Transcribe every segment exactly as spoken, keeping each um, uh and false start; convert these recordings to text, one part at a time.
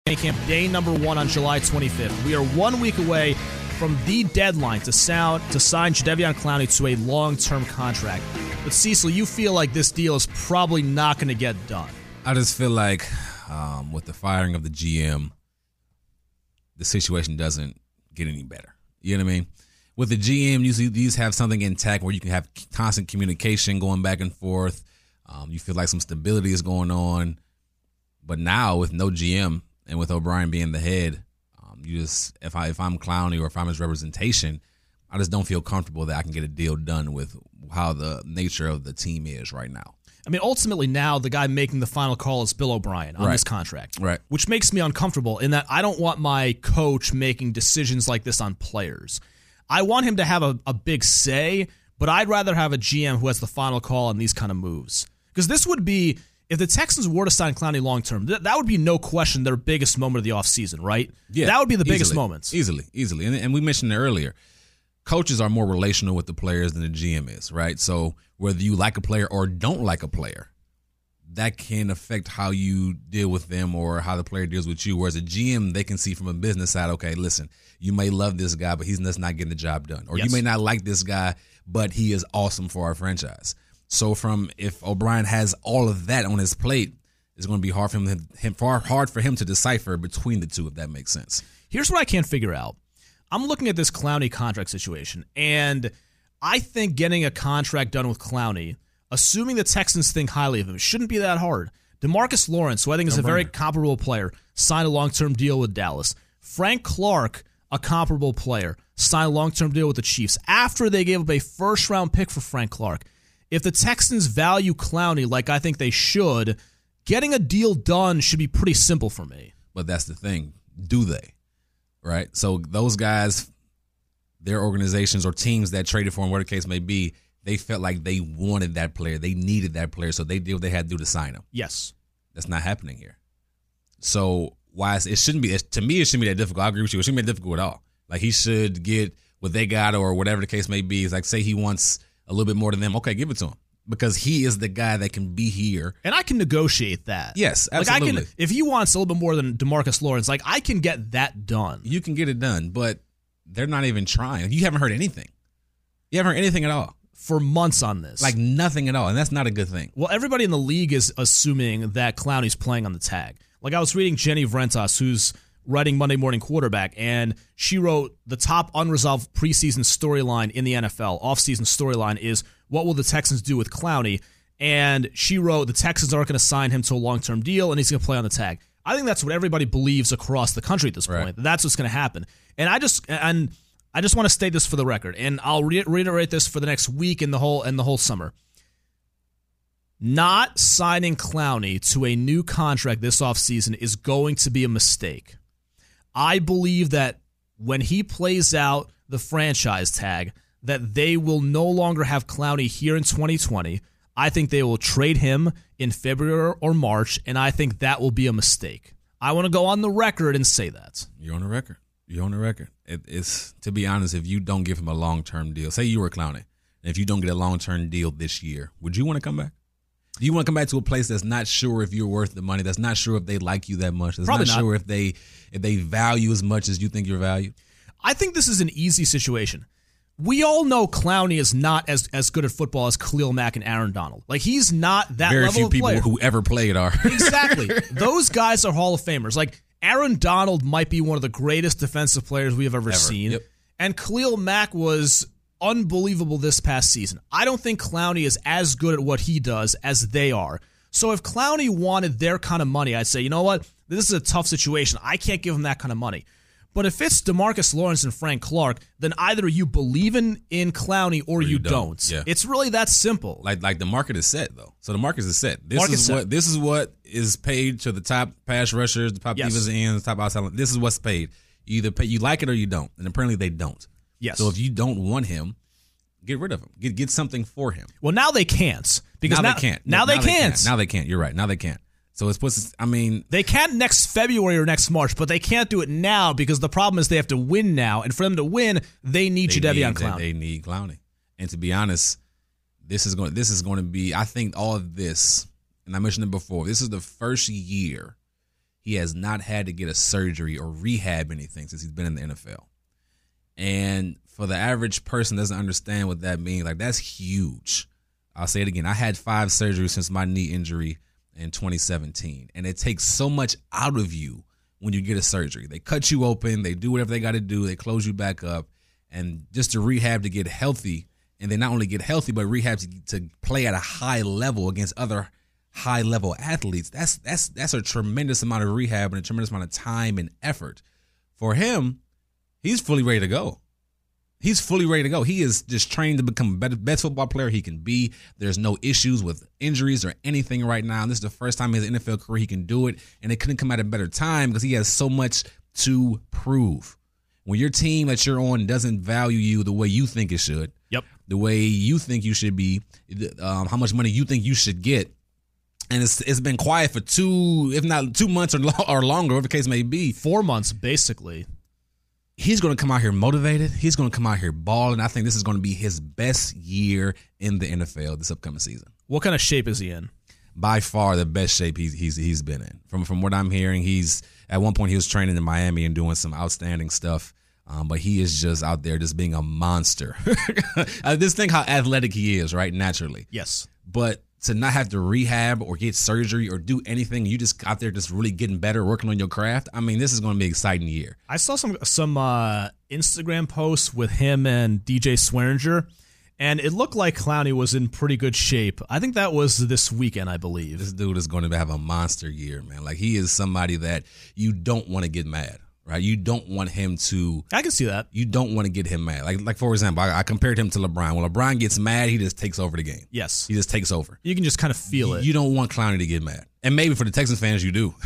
Camp day number one on July twenty-fifth. We are one week away from the deadline to sound to sign Jadeveon Clowney to a long-term contract. But Cecil, you feel like this deal is probably not going to get done. I just feel like um, with the firing of the G M, the situation doesn't get any better. You know what I mean? With the G M, you just have something intact where you can have constant communication going back and forth. Um, you feel like some stability is going on. But now with no G M, and with O'Brien being the head, um, you just if I if I'm Clowney or if I'm his representation, I just don't feel comfortable that I can get a deal done with how the nature of the team is right now. I mean, ultimately now the guy making the final call is Bill O'Brien on right. this contract, right? Which makes me uncomfortable in that I don't want my coach making decisions like this on players. I want him to have a, a big say, but I'd rather have a G M who has the final call on these kind of moves, because this would be. If the Texans were to sign Clowney long-term, th- that would be no question their biggest moment of the offseason, right? Yeah, that would be the easily, biggest moments. Easily, easily. And, and we mentioned it earlier. Coaches are more relational with the players than the G M is, right? So whether you like a player or don't like a player, that can affect how you deal with them or how the player deals with you. Whereas a G M, they can see from a business side, okay, listen, you may love this guy, but he's just not getting the job done. Or yes. you may not like this guy, but he is awesome for our franchise. So from if O'Brien has all of that on his plate, it's going to be hard for him, him far hard for him to decipher between the two, if that makes sense. Here's what I can't figure out. I'm looking at this Clowney contract situation, and I think getting a contract done with Clowney, assuming the Texans think highly of him, shouldn't be that hard. DeMarcus Lawrence, who I think is no a very comparable player, signed a long-term deal with Dallas. Frank Clark, a comparable player, signed a long-term deal with the Chiefs after they gave up a first-round pick for Frank Clark. If the Texans value Clowney like I think they should, getting a deal done should be pretty simple for me. But that's the thing. Do they? Right? So those guys, their organizations or teams that traded for him, whatever the case may be, they felt like they wanted that player. They needed that player, so they did what they had to do to sign him. Yes. That's not happening here. So why it shouldn't be, to me, it shouldn't be that difficult. I agree with you. It shouldn't be that difficult at all. Like he should get what they got or whatever the case may be. It's like, say he wants a little bit more than them, okay, give it to him. Because he is the guy that can be here. And I can negotiate that. Yes, absolutely. Like I can, if he wants a little bit more than DeMarcus Lawrence, like I can get that done. You can get it done, but they're not even trying. You haven't heard anything. You haven't heard anything at all. For months on this. Like nothing at all, and that's not a good thing. Well, everybody in the league is assuming that Clowney's playing on the tag. Like I was reading Jenny Vrentas, who's writing Monday Morning Quarterback, and she wrote the top unresolved preseason storyline in the N F L, offseason storyline is what will the Texans do with Clowney? And she wrote the Texans aren't going to sign him to a long-term deal, and he's going to play on the tag. I think that's what everybody believes across the country at this point. Right. That's what's going to happen. And I just and I just want to state this for the record, and I'll re- reiterate this for the next week and the whole and the whole summer. Not signing Clowney to a new contract this offseason is going to be a mistake. I believe that when he plays out the franchise tag, that they will no longer have Clowney here in twenty twenty. I think they will trade him in February or March, and I think that will be a mistake. I want to go on the record and say that. You're on the record. You're on the record. It, it's, to be honest, if you don't give him a long-term deal, say you were Clowney, and if you don't get a long-term deal this year, would you want to come back? Do you want to come back to a place that's not sure if you're worth the money, that's not sure if they like you that much, that's Probably not, not sure if they if they value as much as you think you're valued? I think this is an easy situation. We all know Clowney is not as, as good at football as Khalil Mack and Aaron Donald. Like, he's not that Very level few of people player. who ever played are. Exactly. Those guys are Hall of Famers. Like, Aaron Donald might be one of the greatest defensive players we have ever, ever. seen. Yep. And Khalil Mack was unbelievable this past season. I don't think Clowney is as good at what he does as they are. So if Clowney wanted their kind of money, I'd say, you know what? This is a tough situation. I can't give him that kind of money. But if it's DeMarcus Lawrence and Frank Clark, then either you believe in, in Clowney or, or you, you don't. don't. Yeah. It's really that simple. Like like the market is set, though. So the market is set. This market is set. what this is what is paid to the top pass rushers, the top yes. defensive ends, the top outside. This is what's paid. You either pay, you like it or you don't, and apparently they don't. Yes. So if you don't want him, get rid of him. Get get something for him. Well, now they can't because now, now they can't. Now, now they, they can't. can't. Now they can't. You're right. Now they can't. So it's supposed to, I mean, they can't next February or next March, but they can't do it now because the problem is they have to win now, and for them to win, they need Jadeveon Clowney. They need Clowney, and to be honest, this is going. This is going to be. I think all of this, and I mentioned it before. This is the first year he has not had to get a surgery or rehab anything since he's been in the N F L. And for the average person that doesn't understand what that means, like that's huge. I'll say it again. I had five surgeries since my knee injury in twenty seventeen. And it takes so much out of you when you get a surgery. They cut you open. They do whatever they got to do. They close you back up. And just to rehab to get healthy, and then not only get healthy, but rehab to, to play at a high level against other high-level athletes, that's that's that's a tremendous amount of rehab and a tremendous amount of time and effort. For him, he's fully ready to go. He's fully ready to go. He is just trained to become the best football player he can be. There's no issues with injuries or anything right now. And this is the first time in his N F L career he can do it, and it couldn't come at a better time because he has so much to prove. When your team that you're on doesn't value you the way you think it should, yep, the way you think you should be, um, how much money you think you should get, and it's it's been quiet for two, if not two months or, lo- or longer, whatever the case may be. Four months, basically. He's going to come out here motivated. He's going to come out here balling. I think this is going to be his best year in the N F L this upcoming season. What kind of shape is he in? By far the best shape he's he's he's been in. From from what I'm hearing, he's at one point he was training in Miami and doing some outstanding stuff. Um, but he is just out there just being a monster. I just think how athletic he is, right? Naturally. Yes. But to not have to rehab or get surgery or do anything, you just out there just really getting better, working on your craft. I mean, this is going to be an exciting year. I saw some some uh, Instagram posts with him and D J Swearinger, and it looked like Clowney was in pretty good shape. I think that was this weekend, I believe. This dude is going to have a monster year, man. Like, he is somebody that you don't want to get mad. Right, you don't want him to. I can see that. You don't want to get him mad. Like, like for example, I, I compared him to LeBron. When LeBron gets mad, he just takes over the game. Yes, he just takes over. You can just kind of feel you, it. You don't want Clowney to get mad, and maybe for the Texans fans, you do.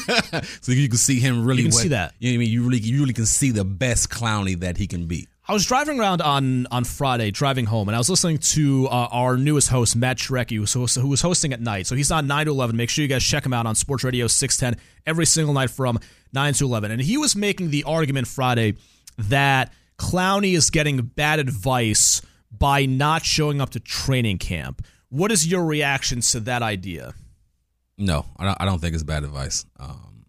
So you can see him really. You can what, see that. You know what I mean? You really, you really can see the best Clowney that he can be. I was driving around on, on Friday, driving home, and I was listening to uh, our newest host, Matt Shrekky, who was, who was hosting at night. So he's on nine to eleven. Make sure you guys check him out on Sports Radio six ten every single night from nine to eleven. And he was making the argument Friday that Clowney is getting bad advice by not showing up to training camp. What is your reaction to that idea? No, I don't, I don't think it's bad advice. Um,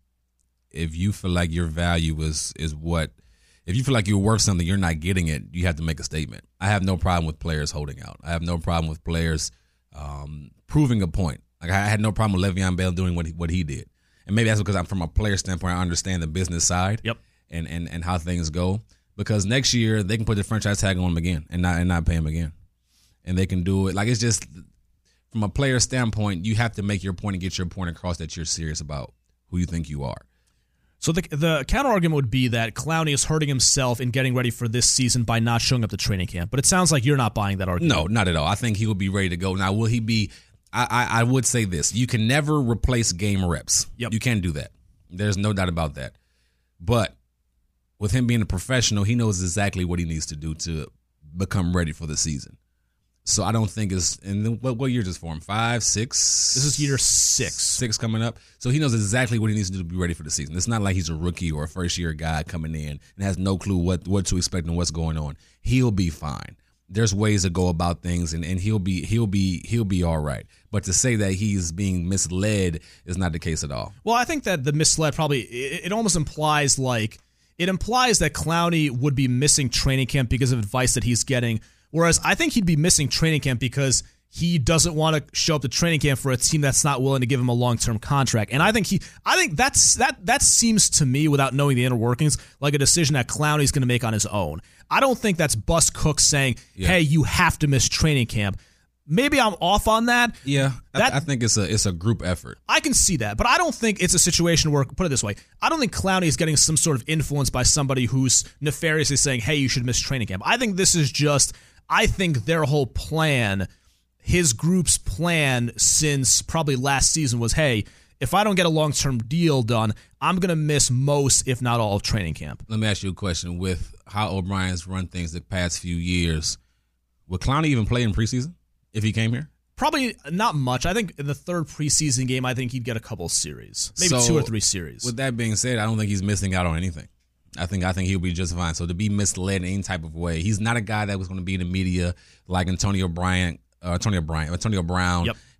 if you feel like your value is is what – if you feel like you're worth something, you're not getting it, you have to make a statement. I have no problem with players holding out. I have no problem with players um, proving a point. Like, I had no problem with Le'Veon Bell doing what he, what he did. And maybe that's because I'm from a player standpoint, I understand the business side yep. and, and, and how things go. Because next year, they can put the franchise tag on him again and not and not pay him again. And they can do it. Like, it's just, from a player standpoint, you have to make your point and get your point across that you're serious about who you think you are. So the the counter argument would be that Clowney is hurting himself in getting ready for this season by not showing up to training camp. But it sounds like you're not buying that argument. No, not at all. I think he will be ready to go. Now, will he be? I, I, I would say this: you can never replace game reps. Yep. You can't do that. There's no doubt about that. But with him being a professional, he knows exactly what he needs to do to become ready for the season. So I don't think it's, and what, what year is this for him? Five, six? This is year six. Six coming up. So he knows exactly what he needs to do to be ready for the season. It's not like he's a rookie or a first-year guy coming in and has no clue what, what to expect and what's going on. He'll be fine. There's ways to go about things, and, and he'll be he'll be he'll be all right. But to say that he's being misled is not the case at all. Well, I think that the misled probably it, it almost implies like it implies that Clowney would be missing training camp because of advice that he's getting. Whereas I think he'd be missing training camp because he doesn't want to show up to training camp for a team that's not willing to give him a long-term contract. And I think he, I think that's that that seems to me, without knowing the inner workings, like a decision that Clowney's going to make on his own. I don't think that's Bus Cook saying, yeah. "Hey, you have to miss training camp." Maybe I'm off on that. Yeah, that, I, I think it's a it's a group effort. I can see that, but I don't think it's a situation where, put it this way, I don't think Clowney is getting some sort of influence by somebody who's nefariously saying, "Hey, you should miss training camp." I think this is just. I think their whole plan, his group's plan since probably last season was, hey, if I don't get a long-term deal done, I'm going to miss most, if not all, of training camp. Let me ask you a question. With how O'Brien's run things the past few years, would Clowney even play in preseason if he came here? Probably not much. I think in the third preseason game, I think he'd get a couple of series, maybe so, two or three series. With that being said, I don't think he's missing out on anything. I think I think he'll be just fine. So to be misled in any type of way, he's not a guy that was going to be in the media like Antonio Bryant, uh, Antonio Bryant, Antonio Brown, yep.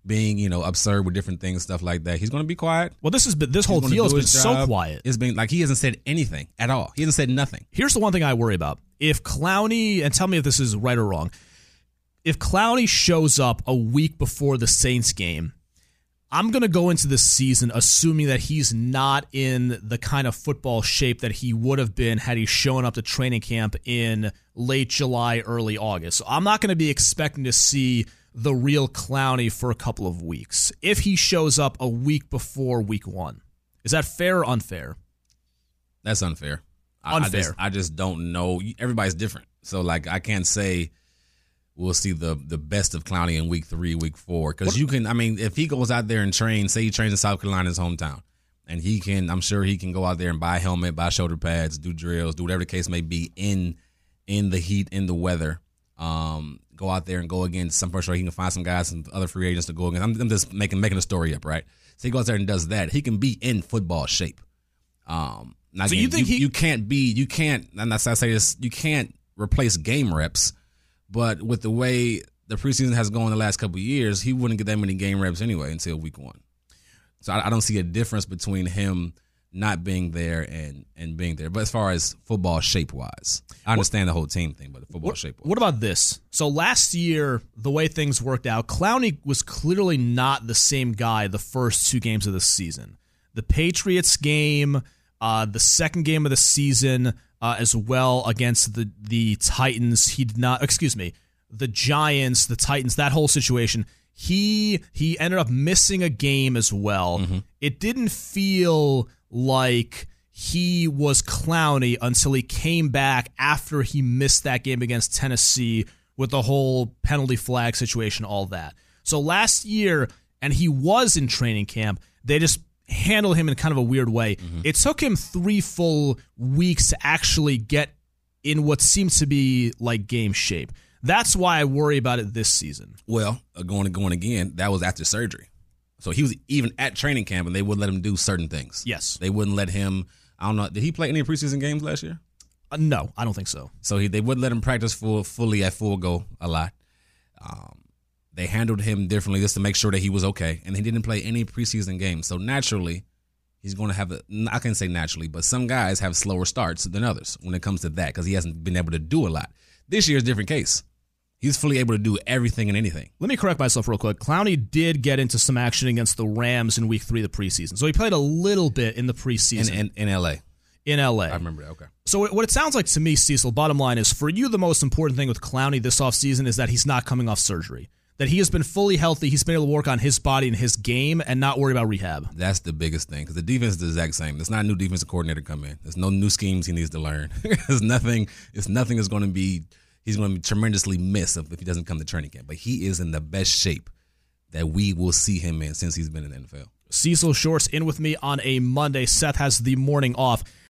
being, you know, absurd with different things, stuff like that. He's going to be quiet. Well, this has been this whole deal has been so quiet. It's been like he hasn't said anything at all. He hasn't said nothing. Here's the one thing I worry about. If Clowney, and tell me if this is right or wrong, if Clowney shows up a week before the Saints game, I'm going to go into this season assuming that he's not in the kind of football shape that he would have been had he shown up to training camp in late July, early August. So I'm not going to be expecting to see the real Clowney for a couple of weeks if he shows up a week before week one. Is that fair or unfair? That's unfair. I, Unfair. I just, I just don't know. Everybody's different. So, like, I can't say we'll see the the best of Clowney in week three, week four. Because you can, I mean, if he goes out there and trains, say he trains in South Carolina, his hometown, and he can, I'm sure he can go out there and buy a helmet, buy shoulder pads, do drills, do whatever the case may be in in the heat, in the weather. Um, go out there and go against some person. He can find some guys, some other free agents to go against. I'm, I'm just making making a story up, right? So he goes there and does that. He can be in football shape. Um, now so again, you think you, he, you can't be, you can't, and that's I say this, you can't replace game reps. But with the way the preseason has gone the last couple of years, he wouldn't get that many game reps anyway until week one. So I, I don't see a difference between him not being there and, and being there. But as far as football shape-wise, I understand what, the whole team thing, but the football what, shape-wise. What about this? So last year, the way things worked out, Clowney was clearly not the same guy the first two games of the season. The Patriots game, uh, the second game of the season uh, as well against the, the Titans. He did not, excuse me, the Giants, the Titans, that whole situation. He he ended up missing a game as well. Mm-hmm. It didn't feel like he was Clowney until he came back after he missed that game against Tennessee with the whole penalty flag situation, all that. So last year, and he was in training camp, they just handled him in kind of a weird way. Mm-hmm. It took him three full weeks to actually get in what seems to be like game shape. That's why I worry about it this season. Well, uh, going and going again, that was after surgery. So he was even at training camp, and they wouldn't let him do certain things. Yes. They wouldn't let him, I don't know, did he play any preseason games last year? Uh, no, I don't think so. So he, they wouldn't let him practice full, fully at full go a lot. Um, they handled him differently just to make sure that he was okay, and he didn't play any preseason games. So naturally, he's going to have, a, I can't say naturally, but some guys have slower starts than others when it comes to that because he hasn't been able to do a lot. This year's a different case. He's fully able to do everything and anything. Let me correct myself real quick. Clowney did get into some action against the Rams in week three of the preseason. So he played a little bit in the preseason. In, in, in L A. In L A. I remember that, okay. So what it sounds like to me, Cecil, bottom line is, for you, the most important thing with Clowney this offseason is that he's not coming off surgery. That he has been fully healthy. He's been able to work on his body and his game and not worry about rehab. That's the biggest thing because the defense is the exact same. There's not a new defensive coordinator come in. There's no new schemes he needs to learn. There's nothing. It's nothing is going to be. He's going to be tremendously missed if he doesn't come to training camp. But he is in the best shape that we will see him in since he's been in the N F L. Cecil Shorts in with me on a Monday. Seth has the morning off.